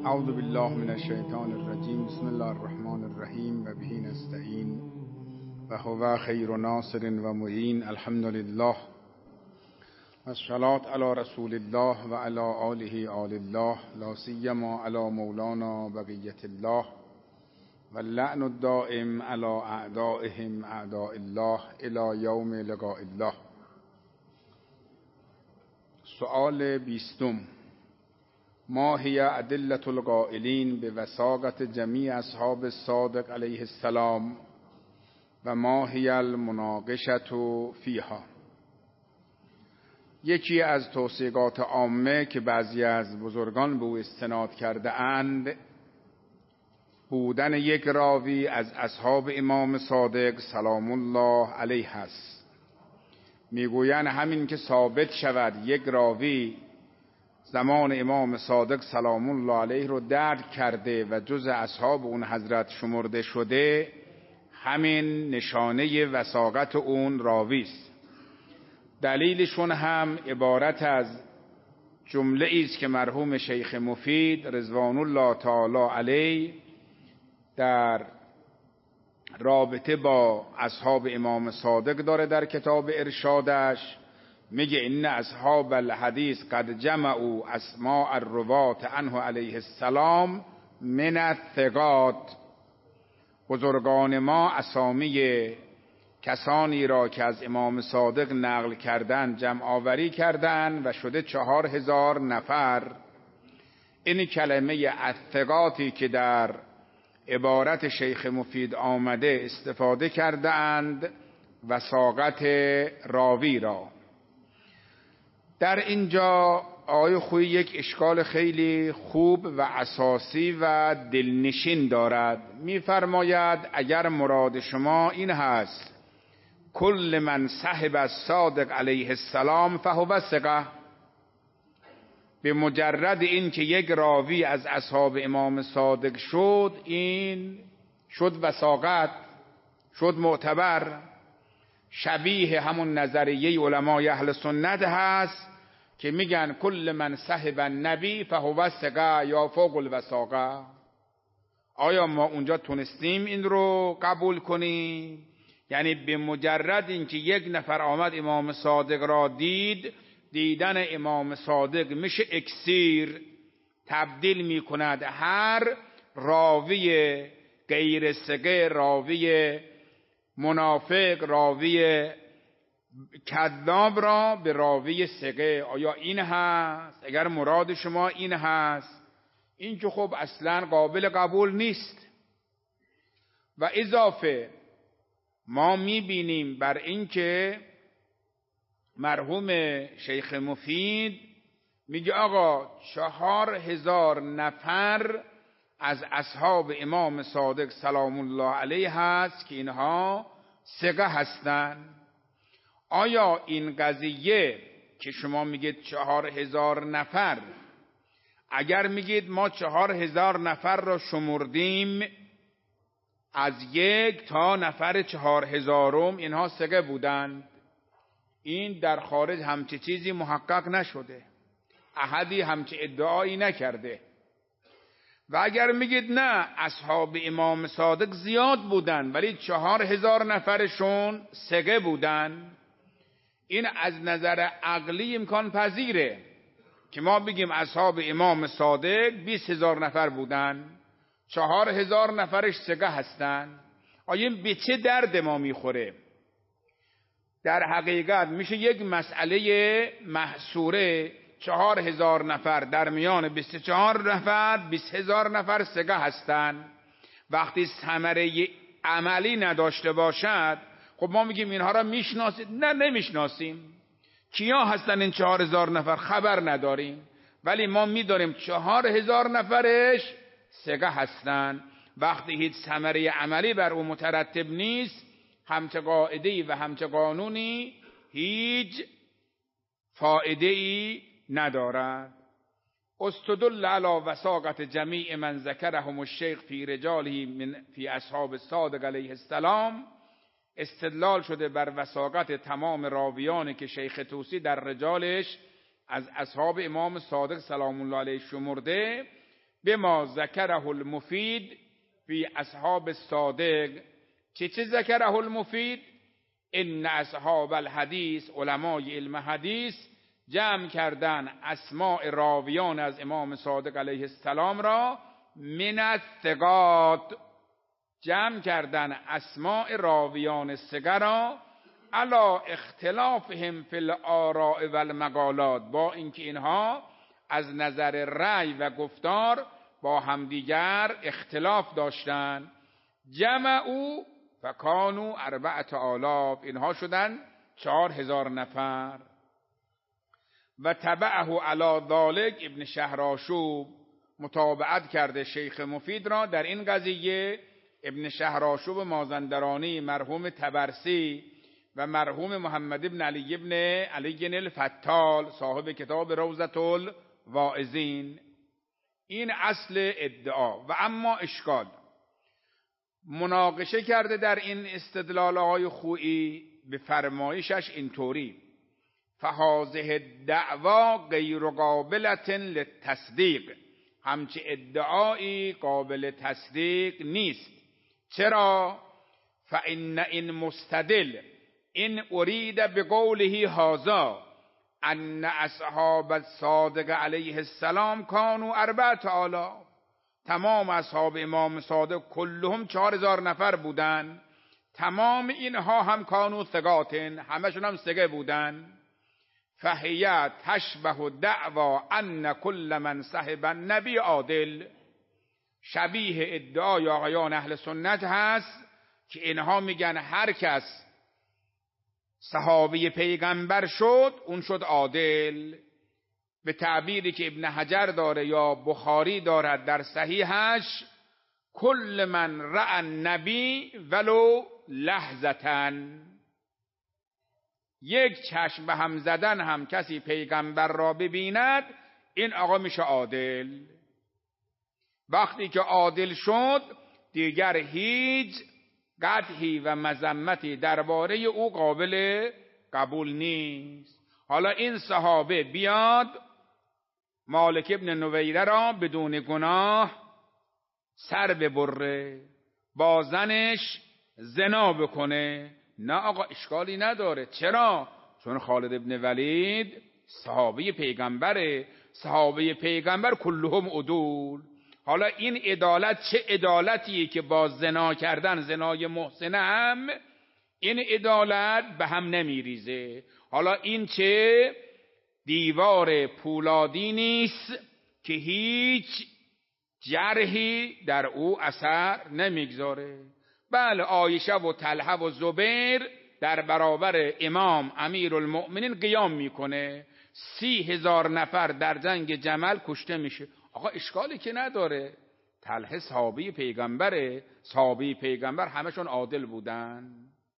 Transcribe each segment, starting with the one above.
اعوذ بالله من الشیطان الرجیم. بسم الله الرحمن الرحیم و به نستعین و هو خیر ناصر و معین. الحمد لله و الصلاة علی رسول الله و علی آله آل الله، لا سیما علی مولانا بقیة الله و اللعن الدائم علی اعدائهم اعداء الله الی یوم لقاء الله. سؤال 20: ما هي ادلة القائلین بوثاقة جمیع اصحاب الصادق علیه السلام و ما هی المناقشة فیها؟ یکی از توصیهات عامه که بعضی از بزرگان به او استناد کرده اند بودن یک راوی از اصحاب امام صادق سلام الله علیه است. میگویند همین که ثابت شود یک راوی زمان امام صادق سلام الله علیه رو درک کرده و جز اصحاب اون حضرت شمرده شده، همین نشانه وثاقت اون راوی است. دلیلشون هم عبارت از جمله است که مرحوم شیخ مفید رضوان الله تعالی علیه در رابطه با اصحاب امام صادق داره در کتاب ارشادش. میگه ان اصحاب الحدیث قد جمعوا اسماء الروات عنه علیه السلام من الثقات. بزرگان ما اسامی کسانی را که از امام صادق نقل کردند جمع آوری کردند و شده 4000 نفر. این کلمه الثقاتی که در عبارت شیخ مفید آمده استفاده کرده اند وثاقت راوی را. در اینجا آقای خویی یک اشکال خیلی خوب و اساسی و دلنشین دارد. می‌فرماید اگر مراد شما این هست کل من صحب الصادق علیه السلام فهو ثقه، به مجرد این که یک راوی از اصحاب امام صادق شد این شد وثاقت، شد معتبر، شبیه همون نظریه علمای اهل سنت هست که میگن کل من صحب النبی فهو ثقه یا فوق الوثاقه. آیا ما اونجا تونستیم این رو قبول کنیم؟ یعنی به مجرد اینکه یک نفر آمد امام صادق را دید، دیدن امام صادق میشه اکسیر، تبدیل میکند هر راوی غیر ثقه، راوی منافق، راوی کذاب را به راوی ثقه. آیا این هست؟ اگر مراد شما این هست، این که خب اصلا قابل قبول نیست. و اضافه ما میبینیم بر این که مرحوم شیخ مفید میگه آقا 4000 نفر از اصحاب امام صادق سلام الله علیه هست که اینها ثقه هستند. آیا این قضیه که شما میگید 4000 نفر، اگر میگید ما 4000 نفر را شمردیم از 1 تا نفر 4000م اینها ثقه بودند، این در خارج همچه چیزی محقق نشده، احدی همچه ادعایی نکرده. و اگر میگید نه اصحاب امام صادق زیاد بودن ولی 4000 نفرشون ثقه بودن، این از نظر عقلی امکان پذیره که ما بگیم اصحاب امام صادق 20000 نفر بودن، 4000 نفرش ثقه هستن. آیا این به چه درد ما میخوره؟ در حقیقت میشه یک مسئله محصوره 4000 نفر در میان 24 نفر 20000 نفر ثقه هستن. وقتی ثمره عملی نداشته باشد خب ما میگیم اینها را میشناسید؟ نه نمیشناسیم. کیا هستن این 4000 نفر؟ خبر نداریم. ولی ما میداریم 4000 نفرش ثقه هستن. وقتی هیچ ثمره عملی بر او مترتب نیست، همچه قاعده‌ای و همچه قانونی هیچ فایده‌ای ندارد. استدل علی وثاقة جمیع من ذکرهم الشیخ فی رجاله فی اصحاب الصادق علیه السلام. استدلال شده بر وثاقت تمام راویانی که شیخ طوسی در رجالش از اصحاب امام صادق سلام الله علیه شمرده بما ذکره المفید فی اصحاب الصادق. چه ذکره المفید؟ ان اصحاب الحدیث، علمای علم حدیث جمع کردن اسماء راویان از امام صادق علیه السلام را من الثقات، جمع کردن اسماء راویان ثقه را علا اختلافهم فی الآراء و المقالات، با اینکه اینها از نظر رأی و گفتار با همدیگر اختلاف داشتند. جمعوا فکانوا 4000، اینها شدن 4000 نفر. و تبعه علی ذلک ابن شهرآشوب، متابعت کرده شیخ مفید را در این قضیه ابن شهرآشوب مازندرانی، مرحوم طبرسی و مرحوم محمد ابن علی ابن علی الفتال صاحب کتاب روضة الواعظین. این اصل ادعا. و اما اشکال مناقشه کرده در این استدلال‌های خویی به فرمایشش اینطوری: فهذه الدعوا غیر قابلة للتصدیق، همچه ادعایی قابل تصدیق نیست. چرا؟ فإن این مستدل این ارید بقوله هذا ان اصحاب الصادق علیه السلام کانوا 4000، تمام اصحاب امام صادق کلهم 4000 نفر بودن، تمام اینها هم کانوا ثقاتن، همشون هم ثقه بودن. فهی تشبه دعوا ان کل من صحب النبی عادل، شبیه ادعای آقایان اهل سنت هست که اینها میگن هر کس صحابی پیغمبر شد اون شد عادل. به تعبیری که ابن حجر داره یا بخاری دارد در صحیحش: کل من رأى النبی ولو لحظتن، یک چشم به هم زدن هم کسی پیغمبر را ببیند این آقا میشه عادل. وقتی که عادل شد دیگر هیچ قدحی و مذمتی درباره او قابل قبول نیست. حالا این صحابه بیاد مالک ابن نویره را بدون گناه سر ببره، با زنش زنا بکنه، نه آقا اشکالی نداره. چرا؟ چون خالد ابن ولید صحابه پیغمبره، صحابه پیغمبر کلهم عدول. حالا این عدالت چه عدالتیه که با زنا کردن، زنای محسنه هم این عدالت به هم نمیریزه. حالا این چه دیوار پولادی نیست که هیچ جرحی در او اثر نمیگذاره. بله عایشه و طلحه و زبیر در برابر امام امیرالمؤمنین قیام میکنه، 30,000 نفر در جنگ جمل کشته میشه. آقا اشکالی که نداره، طلحه صحابی پیغمبره، صحابی پیغمبر همشون عادل بودن.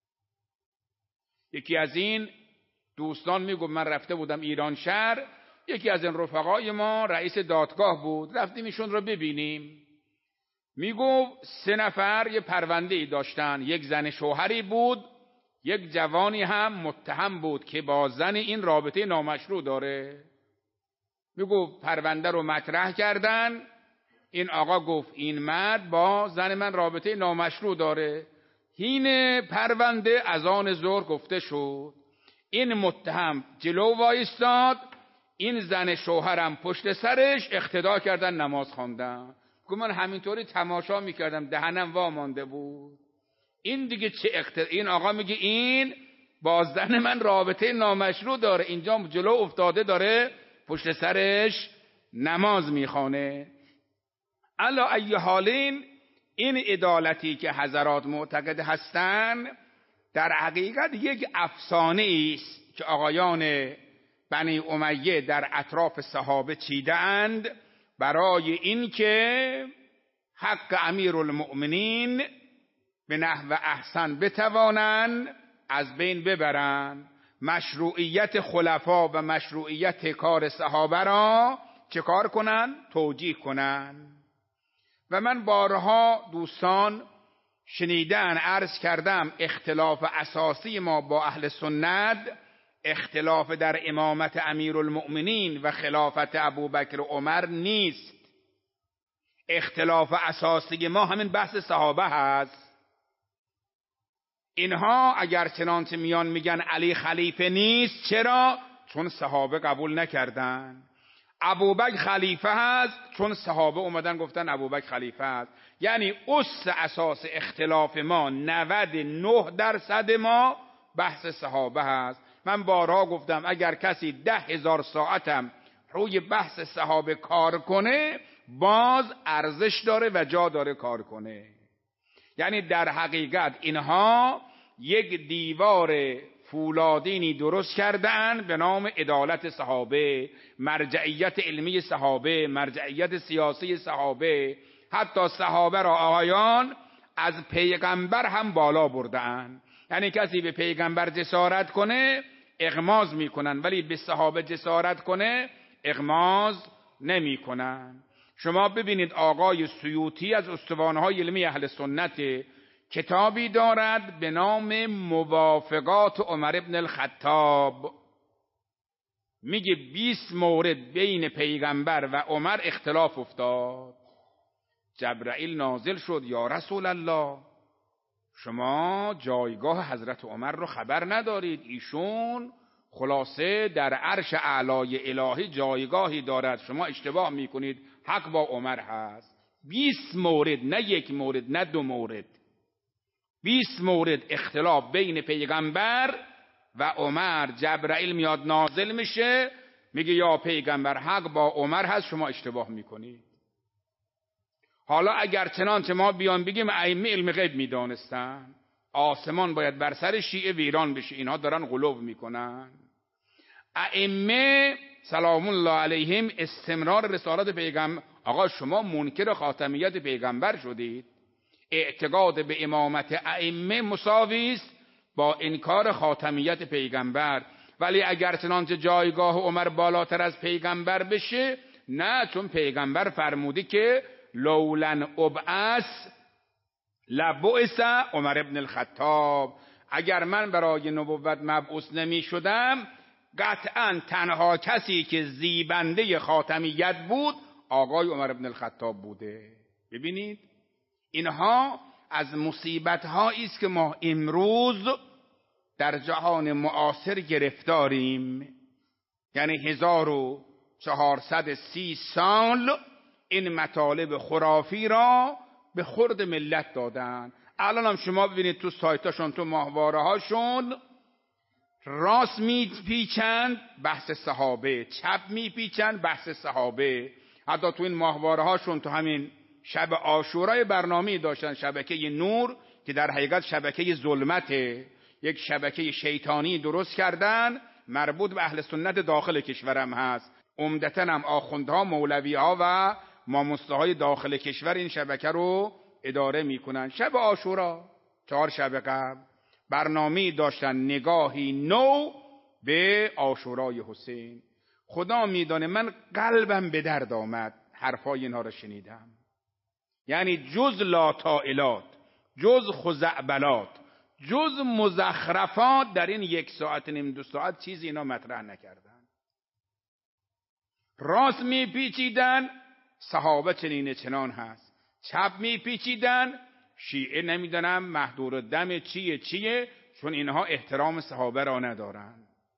یکی از این دوستان میگفت من رفته بودم ایران شهر، یکی از این رفقای ما رئیس دادگاه بود، رفتیم ایشون رو ببینیم. میگفت 3 نفر یه پرونده ای داشتن، یک زن شوهری بود، یک جوانی هم متهم بود که با زن این رابطه نامشروع داره. میگفت پرونده رو مطرح کردن، این آقا گفت این مرد با زن من رابطه نامشروع داره. حین پرونده از آن ظهر گفته شد، این متهم جلو وایستاد، این زن شوهرم پشت سرش اقتدا کردن نماز خواندن. من همینطوری تماشا میکردم، دهنم وا مانده بود. این دیگه چه این آقا میگه این با زن من رابطه نامشروع داره، اینجا جلو افتاده داره پشت سرش نماز میخوانه. علی ای حالین این عدالتی که حضرات معتقد هستن در حقیقت یک افسانه است که آقایان بنی امیه در اطراف صحابه چیده اند برای این که حق امیرالمؤمنین به نحو احسن بتوانند از بین ببرند، مشروعیت خلفا و مشروعیت کار صحابه را چه کار کنن؟ توجیه کنن. و من بارها دوستان شنیدن عرض کردم اختلاف اساسی ما با اهل سنت اختلاف در امامت امیرالمؤمنین و خلافت ابوبکر و عمر نیست. اختلاف اساسی ما همین بحث صحابه هست. اینها اگر چنانچه میان میگن علی خلیفه نیست، چرا؟ چون صحابه قبول نکردن. ابوبکر خلیفه هست چون صحابه اومدن گفتن ابوبکر خلیفه هست. یعنی اساس اختلاف ما 99% ما بحث صحابه هست. من بارها گفتم اگر کسی 10,000 ساعتم روی بحث صحابه کار کنه باز ارزش داره و جا داره کار کنه. یعنی در حقیقت اینها یک دیوار فولادینی درست کردن به نام عدالت صحابه، مرجعیت علمی صحابه، مرجعیت سیاسی صحابه. حتی صحابه را آقایان از پیغمبر هم بالا بردن. یعنی کسی به پیغمبر جسارت کنه اغماض میکنن، ولی به صحابه جسارت کنه اغماض نمیکنن. شما ببینید آقای سیوطی از استوانهای علمی اهل سنت کتابی دارد به نام موافقات عمر ابن الخطاب. میگه 20 مورد بین پیغمبر و عمر اختلاف افتاد. جبرائیل نازل شد یا رسول الله شما جایگاه حضرت عمر رو خبر ندارید، ایشون خلاصه در عرش اعلای الهی جایگاهی دارد، شما اشتباه میکنید، حق با عمر هست. 20 مورد، نه یک مورد نه دو مورد، 20 مورد اختلاف بین پیغمبر و عمر. جبرائیل میاد نازل میشه میگه یا پیغمبر حق با عمر هست، شما اشتباه میکنید. حالا اگر چنانچه ما بیان بگیم ائمه علم غیب میدانستن، آسمان باید بر سر شیعه ویران بشه، اینها دارن غلو میکنن. ائمه سلام الله علیهم استمرار رسالت پیغمبر. آقا شما منکر خاتمیت پیغمبر شدید، اعتقاد به امامت ائمه مساوی است با انکار خاتمیت پیغمبر. ولی اگر چنانچه جایگاه عمر بالاتر از پیغمبر بشه، نه، چون پیغمبر فرموده که لولن ابعث لبعث عمر ابن الخطاب. اگر من برای نبوت مبعوث نمی شدم قطعا تنها کسی که زیبنده خاتمیت بود آقای عمر ابن الخطاب بوده. ببینید اینها از مصیبت هایی است که ما امروز در جهان معاصر گرفتاریم. یعنی 1430 سال این مطالب خرافی را به خورد ملت دادن. الان هم شما ببینید تو سایتاشون، تو ماهواره هاشون راست میپیچند بحث صحابه، چپ میپیچند بحث صحابه. حتی تو این ماهواره هاشون تو همین شب عاشورای برنامه‌ای داشتن، شبکه نور که در حقیقت شبکه ظلمته، یک شبکه شیطانی درست کردن مربوط به اهل سنت داخل کشورم هست. عمدتاً هم آخوندها، مولوی‌ها و ماموسته‌های داخل کشور این شبکه رو اداره میکنن. شب عاشورا 4 شب قبل برنامه‌ای داشتن، نگاهی نو به عاشورای حسین. خدا میدانه من قلبم به درد آمد حرفای اینها رو شنیدم. یعنی جز لاتائلات، جز خزعبلات، جز مزخرفات در این 1 ساعت نیم 2 ساعت چیزی اینا مطرح نکردن. راست میپیچیدن صحابه چنین چنان هست، چپ میپیچیدن شیعه نمیدونم مهدور دم چیه، چون اینها احترام صحابه را ندارن.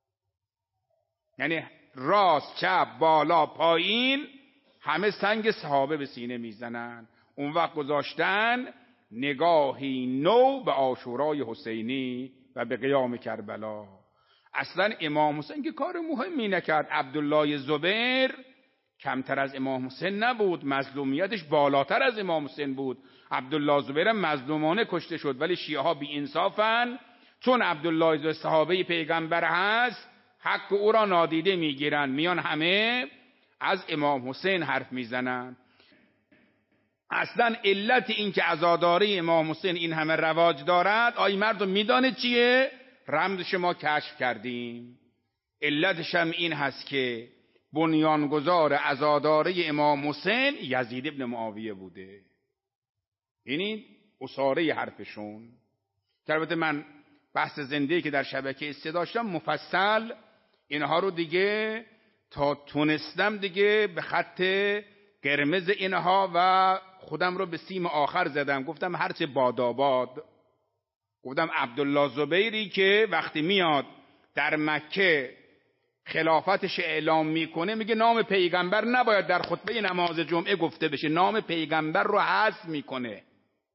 یعنی راست چپ بالا پایین همه سنگ صحابه به سینه میزنن. اون وقت گذاشتن نگاهی نو به عاشورای حسینی و به قیام کربلا. اصلا امام حسین که کار مهمی نکرد. عبدالله زبیر کمتر از امام حسین نبود، مظلومیتش بالاتر از امام حسین بود. عبدالله زبیر مظلومانه کشته شد، ولی شیعه ها بی انصافن. چون عبدالله زبیر صحابه پیغمبر هست حق او را نادیده میگیرن، میان همه از امام حسین حرف میزنن. اصلا علت این که عزاداری امام حسین این همه رواج دارد، آی مردم میدانه چیه؟ رمزش ما کشف کردیم. علتش هم این هست که بنیانگذار عزاداری امام حسین یزید ابن معاویه بوده. اینی اساره حرفشون. البته من بحث زنده‌ای که در شبکه است داشتم مفصل اینها رو دیگه تا تونستم دیگه به خط قرمز اینها و خودم رو به سیم آخر زدم، گفتم هرچه باداباد. گفتم عبدالله زبیری که وقتی میاد در مکه خلافتش اعلام میکنه میگه نام پیغمبر نباید در خطبه نماز جمعه گفته بشه، نام پیغمبر رو حذف میکنه.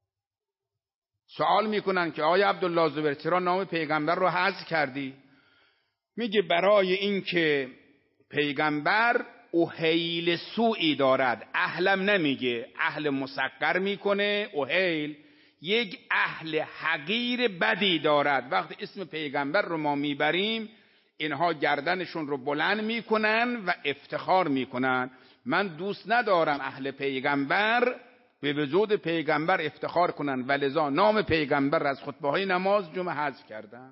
سوال میکنن که آیا عبدالله زبیر چرا نام پیغمبر رو حذف کردی؟ میگه برای اینکه پیغمبر اهیل سوئی دارد. اهلم نمیگه، اهل مسقر میکنه. اهیل یک اهل حقیر بدی دارد. وقتی اسم پیغمبر رو ما میبریم اینها گردنشون رو بلند میکنن و افتخار میکنن. من دوست ندارم اهل پیغمبر به وجود پیغمبر افتخار کنن و لذا نام پیغمبر از خطبه های نماز جمعه حذف کردم.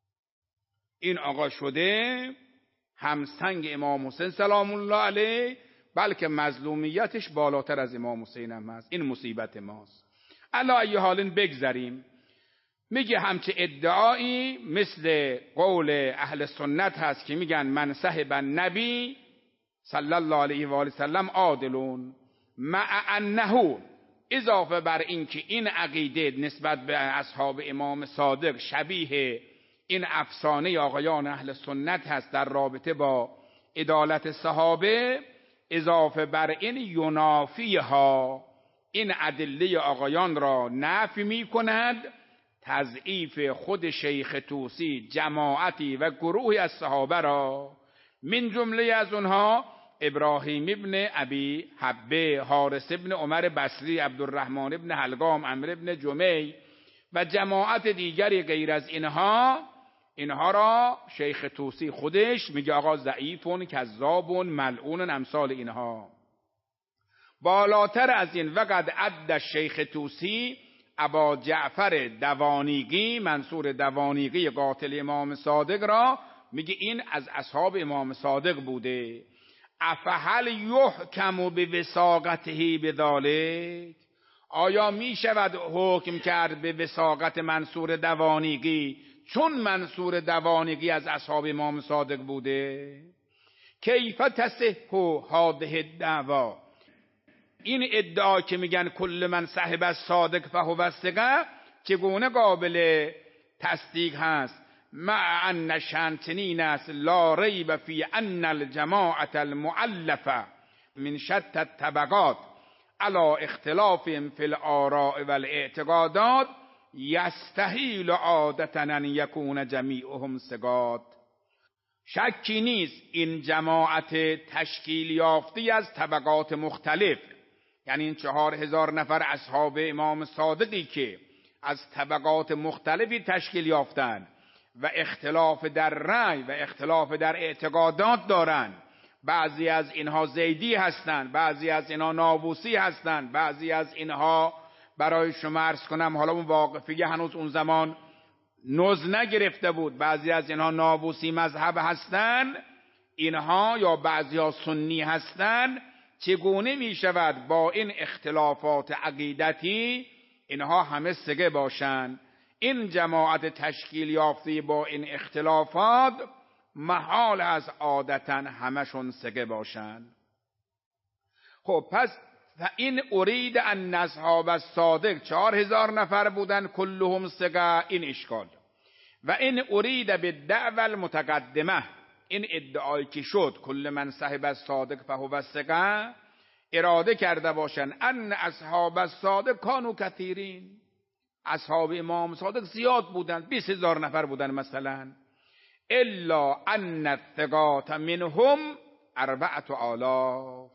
این آقا شده همسنگ امام حسین سلام الله علیه، بلکه مظلومیتش بالاتر از امام حسین هم هست. این مصیبت ماست. علی ای حال بگذریم. میگه همچه ادعایی مثل قول اهل سنت هست که میگن من صحب النبی صلی الله علیه و آله سلم عادلون، مع انه، اضافه بر این که این عقیده نسبت به اصحاب امام صادق شبیه این افسانه آقایان اهل سنت هست در رابطه با عدالت صحابه، اضافه بر این ینافی ها، این ادله آقایان را نفی می کند تضعیف خود شیخ طوسی جماعتی و گروهی از صحابه را، من جمله از اونها ابراهیم ابن ابی حبه، حارث ابن عمر بصری، عبدالرحمن ابن حلقام، عمرو ابن جمی و جماعت دیگری غیر از اینها را شیخ طوسی خودش میگه آقا ضعیفون، کذابون، ملعونن، امثال اینها. بالاتر از این وقد عد شیخ طوسی ابا جعفر دوانیگی، منصور دوانیگی قاتل امام صادق را میگه این از اصحاب امام صادق بوده. افهل یحکم بوثاقته بذلک، آیا می شود حکم کرد به وثاقت منصور دوانیگی چون منصور دوانیگی از اصحاب امام صادق بوده؟ کیف تصح هذه الدعوا، این ادعا که میگن کل من صاحب الصادق فهو الثقه چگونه قابل تصدیق هست؟ مع ان شنتنین است لا ریب فی ان الجماعه المؤلفه من شتى الطبقات على اختلافهم فی الآراء والاعتقادات یستحیل عادة ان یکون جمیعهم ثقات. شکی نیست این جماعت تشکیل یافتی از طبقات مختلف، یعنی این 4000 نفر اصحاب امام صادقی که از طبقات مختلفی تشکیل یافتند و اختلاف در رأی و اختلاف در اعتقادات دارند. بعضی از اینها زیدی هستند، بعضی از اینها ناووسی هستند، بعضی از اینها برای شما عرض کنم حالا اون واقفیه هنوز اون زمان نوز نگرفته بود، بعضی از اینها ناووسی مذهب هستند، اینها یا بعضی ها سنی هستند. چگونه می شود با این اختلافات عقیدتی اینها همه سگه باشند؟ این جماعت تشکیل یافته با این اختلافات محال از عادتا همشون سگه باشند. خب پس این ارید ان اصحاب الصادق 4000 نفر بودن کلهم سگه، این اشکال. و این ارید به دعوه المتقدمه، این ادعایی که شد کل من صاحب الصادق فهو الثقه، اراده کرده باشن ان اصحاب الصادق کانوا کثیرین، اصحاب امام صادق زیاد بودن، 20000 نفر بودن مثلا، الا ان الثقات منهم 4000،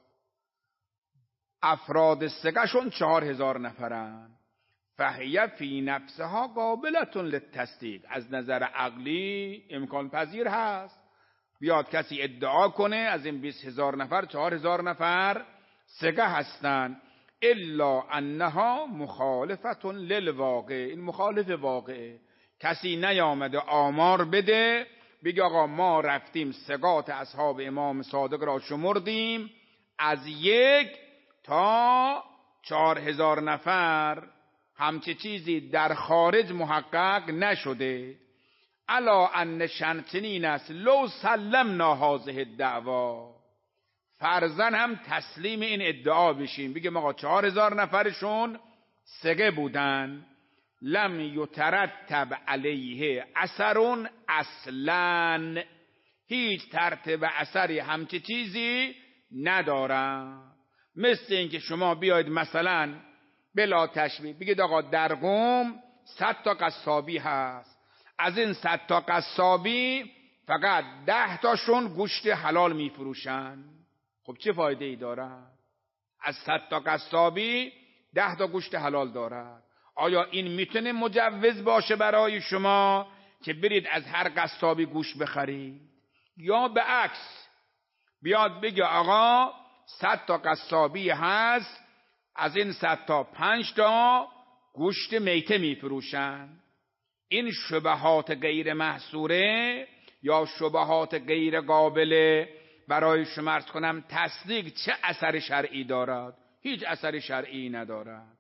افراد ثقهشون 4000 نفرن. فهی فی نفسها قابلة للتصدیق، از نظر عقلی امکان پذیر هست. بیاد کسی ادعا کنه از این 20000 نفر 4000 نفر ثقه هستن، الا انها مخالفة للواقع، این مخالف واقعه. کسی نیامده آمار بده بگه آقا ما رفتیم ثقات اصحاب امام صادق را شمردیم از 1 تا 4000 نفر، همچه چیزی در خارج محقق نشده. الا ان شنتنین است لو سلمنا هذه الدعوا فرضاً هم تسلیم این ادعا بشیم، بگیم آقا 4000 نفرشون سقه بودن، لم یترتب علیه اثر اصلاً، هیچ ترتیب اثری همچه چیزی ندارن. مثل اینکه شما بیاید مثلا بلا تشبیه بگید آقا در قم 100 تا قصابی هست، از این 100 تا قصابی فقط 10 تاشون گوشت حلال میفروشن. خب چه فایده ای دارد؟ از 100 تا قصابی 10 تا گوشت حلال دارد. آیا این میتونه مجوز باشه برای شما که برید از هر قصابی گوشت بخرید؟ یا به عکس بیاد بگه آقا 100 تا قصابی هست، از این 100 تا 5 تا گوشت میته میفروشن. این شبهات غیر محصوره یا شبهات غیر قابل برای شما عرض کنم تصدیق چه اثر شرعی دارد؟ هیچ اثر شرعی ندارد.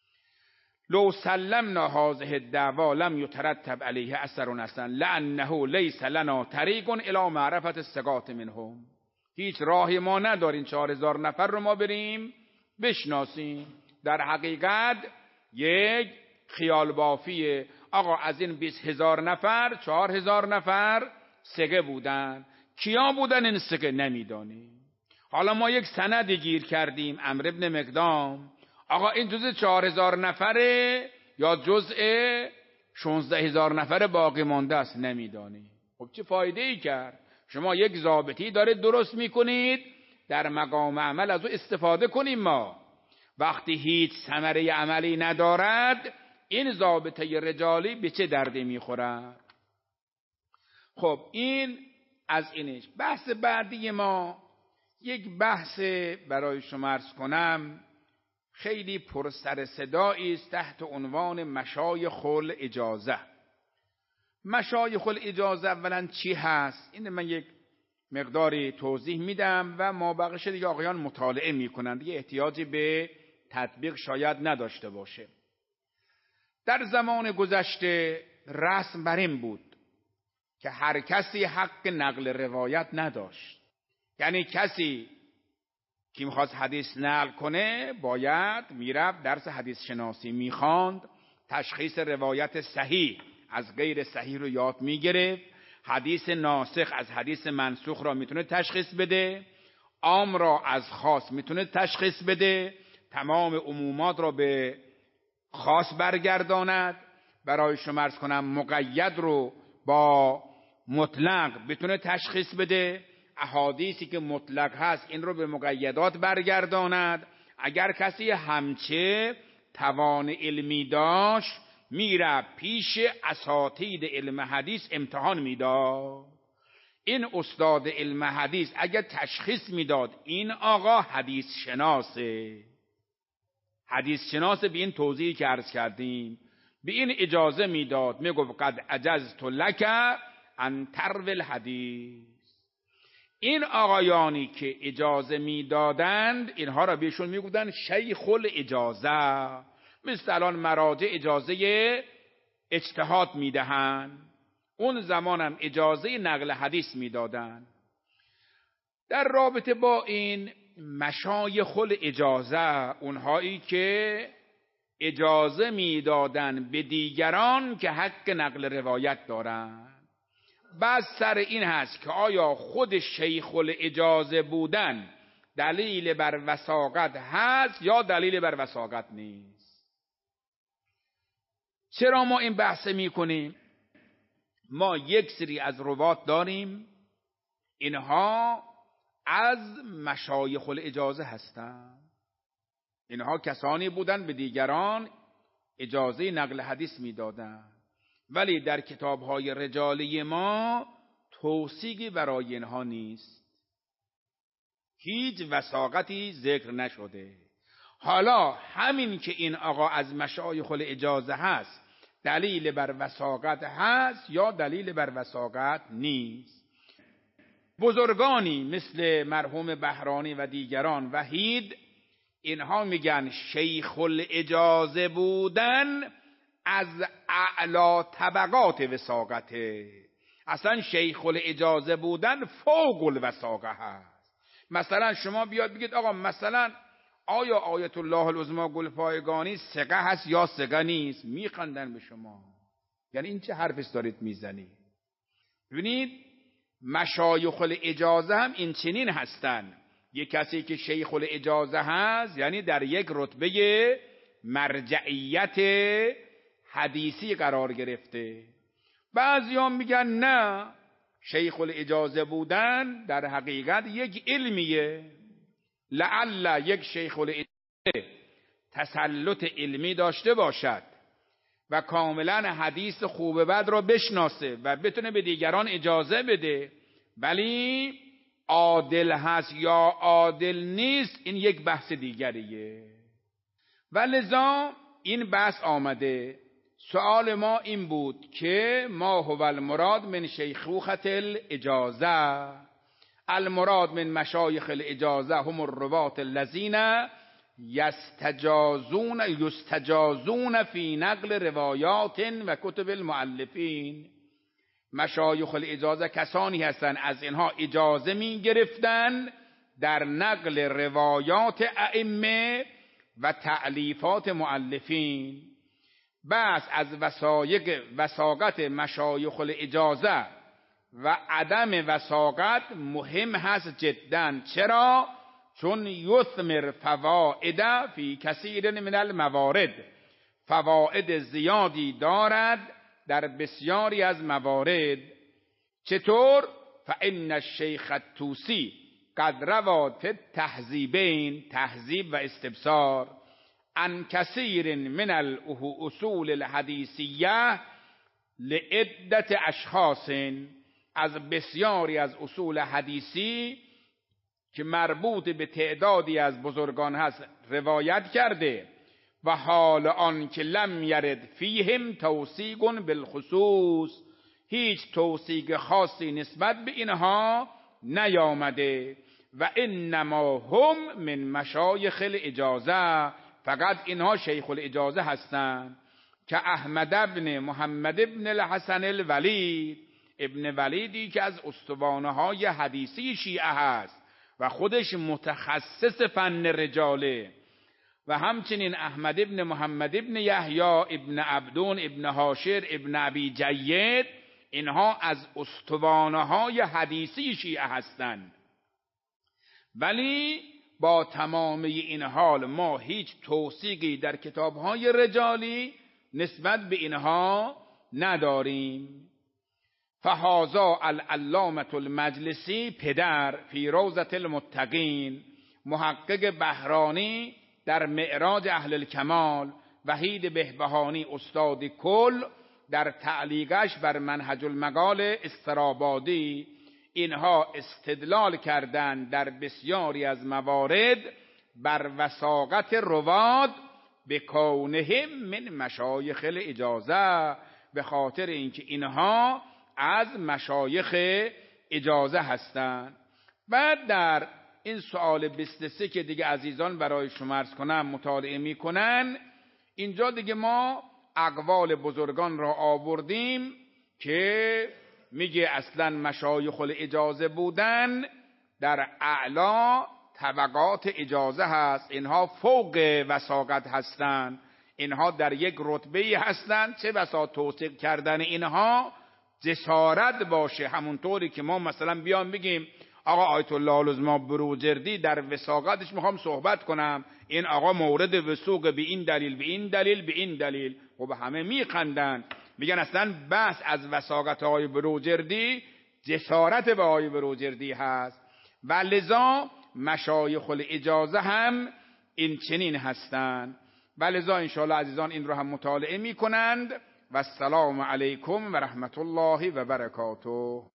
لو سلمنا هذه الدعوى لم يترتب عليه اثر اصلا لانه ليس لنا طریق الى معرفة الثقات منهم. هیچ راهی ما نداریم 4000 نفر رو ما بریم بشناسیم. در حقیقت یک خیال بافیه. آقا از این 20000 نفر 4000 نفر سقه بودن. کیا بودن این سقه نمیدانیم. حالا ما یک سند گیر کردیم، عمرو بن مقدام، آقا این جزء 4000 نفره یا جزء 16000 نفر باقی مانده است نمیدانیم. خب چه فایده ای کرد؟ شما یک ضابطی دارید درست میکنید، در مقام عمل از او استفاده کنیم. ما وقتی هیچ ثمره عملی ندارد این ضابطه رجالی به چه دردی میخورد؟ خب این از اینش. بحث بعدی ما یک بحث برای شما عرض کنم خیلی پر سر صدایی است تحت عنوان مشایخ الاجازه. مشایخ الاجازه اولا چی هست؟ این من یک مقداری توضیح میدم و ما بقیش دیگه آقایان مطالعه میکنند، دیگه احتیاجی به تطبیق شاید نداشته باشه. در زمان گذشته رسم بر این بود که هر کسی حق نقل روایت نداشت. یعنی کسی که میخواست حدیث نقل کنه باید میرفت درس حدیث شناسی میخواند، تشخیص روایت صحیح از غیر صحیح رو یاد میگرفت، حدیث ناسخ از حدیث منسوخ را میتونه تشخیص بده، عام را از خاص میتونه تشخیص بده، تمام عمومات را به خاص برگرداند، برای شما عرض کنم مقید رو با مطلق بتونه تشخیص بده، احادیثی که مطلق هست این رو به مقیدات برگرداند. اگر کسی همچه توان علمی داشت میره پیش اساتید علم حدیث امتحان میداد. این استاد علم حدیث اگر تشخیص میداد این آقا حدیث شناسه، حدیث شناسه به این توضیحی که عرض کردیم، به این اجازه میداد، میگفت قد اجزت لک ان تروی الحدیث. این آقایانی که اجازه میدادند اینها را بهشون میگفتن شیخ الاجازه. مثل الان مراجع اجازه اجتهاد میدهند، اون زمان هم اجازه نقل حدیث میدادند. در رابطه با این مشایخ الاجازه، اونهایی که اجازه میدادند به دیگران که حق نقل روایت دارند، بعد سر این هست که آیا خود شیخ الاجازه بودن دلیل بر وثاقت هست یا دلیل بر وثاقت نیست؟ چرا ما این بحث میکنیم؟ ما یک سری از روات داریم اینها از مشایخ الاجازه هستند، اینها کسانی بودن به دیگران اجازه نقل حدیث میدادند، ولی در کتاب‌های رجالی ما توثیقی برای اینها نیست، هیچ وثاقتی ذکر نشده. حالا همین که این آقا از مشایخ الاجازه هست دلیل بر وثاقت هست یا دلیل بر وثاقت نیست؟ بزرگانی مثل مرحوم بهرانی و دیگران وحید اینها میگن شیخ الاجازه بودن از اعلی طبقات وثاقته. اصلا شیخ الاجازه بودن فوق الوثاقه هست، مثلا شما بیاد بگید آقا مثلا آیا آیت الله العظمی گلپایگانی ثقه هست یا ثقه نیست، میخندن به شما. یعنی این چه حرفی دارید میزنی؟ ببینید مشایخ الاجازه هم این چنین هستن. یک کسی که شیخ الاجازه هست یعنی در یک رتبه مرجعیت حدیثی قرار گرفته. بعضیان میگن نه، شیخ الاجازه بودن در حقیقت یک علمیه. لعل یک شیخ الاجازه تسلط علمی داشته باشد و کاملا حدیث خوب و بد را بشناسه و بتونه به دیگران اجازه بده، ولی عادل هست یا عادل نیست این یک بحث دیگریه. و لذا این بحث آمده. سوال ما این بود که ما هو المراد من شیخوخة الاجازه. المراد من مشایخ الاجازه هم الروات الذین یستجازون فی نقل روایات و کتب المؤلفین. مشایخ الاجازه کسانی هستند از اینها اجازه می گرفتن در نقل روایات ائمه و تألیفات مؤلفین. بس از وثاقت مشایخ الاجازه و عدم وثاقت مهم هست جدا. چرا؟ چون یثمر فواید فی کثیر من الموارد، فواید زیادی دارد در بسیاری از موارد. چطور؟ فان الشیخ الطوسی قد روى فی التهذیبین، تهذیب و استبصار، عن کثیر من الاصول الحدیثیه لعدت اشخاص، از بسیاری از اصول حدیثی که مربوط به تعدادی از بزرگان هست روایت کرده. و حال آن که لم یرد فیهم توثیق بالخصوص، هیچ توثیق خاصی نسبت به اینها نیامده. و انما هم من مشایخ الاجازه، فقط اینها شیخ الاجازه هستند. که احمد ابن محمد ابن الحسن الولید، ابن ولیدی که از استوانه های حدیثی شیعه هست و خودش متخصص فن رجاله. و همچنین احمد ابن محمد ابن یحیی ابن عبدون ابن هاشر ابن ابی جید، اینها از استوانه های حدیثی شیعه هستند. ولی با تمام این حال ما هیچ توثیقی در کتابهای رجالی نسبت به اینها نداریم. فهذا العلامة المجلسی، پدر، فی روضة المتقین، محقق بهرانی در معراج اهل الکمال، وحید بهبهانی استاد کل در تعلیقش بر منهج المقال استرابادی، اینها استدلال کردند در بسیاری از موارد بر وثاقت رواد به کونهم من مشایخ الاجازه، به خاطر اینکه اینها از مشایخ اجازه هستند. بعد در این سوال 23 که دیگه عزیزان برای شما عرض کنم مطالعه میکنن، اینجا دیگه ما اقوال بزرگان را آوردیم که میگه اصلا مشایخ الاجازه بودن در اعلا طبقات اجازه هست، اینها فوق وثاقت هستند، اینها در یک رتبه هستند، چه بسا توثیق کردن اینها جسارت باشه. همونطوری که ما مثلا بیان بگیم آقا آیت الله العظمی بروجردی در وثاقتش میخوام صحبت کنم، این آقا مورد وثوق به این دلیل به این دلیل به این دلیل، خب همه میخندن میگن اصلا بحث از وثاقت آقای بروجردی جسارت به آقای بروجردی هست. و لذا مشایخ الاجازه هم این چنین هستند. و لذا انشاءالله عزیزان این رو هم مطالعه میکنند. و السلام علیکم و رحمت الله و برکاته.